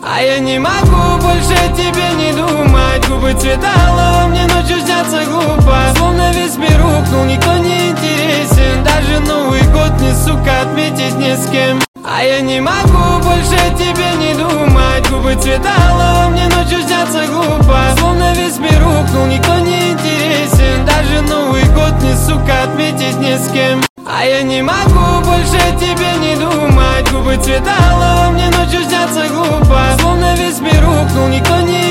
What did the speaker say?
А я не могу больше о тебе не думать. Губы цвета алого мне ночью снятся глупо. Словно весь мир рухнул, никто не интересен. Даже Новый год не, сука, отметить не с кем. А я не могу больше о тебе не думать. Губы цвета алого мне ночью снятся глупо. Словно весь мир рухнул, никто не интересен. Даже Новый год не, сука, отметить не с кем. А я не могу больше о тебе не думать. Губы цвета алого мне ночью снятся глупо. Словно весь мир рухнул, никто не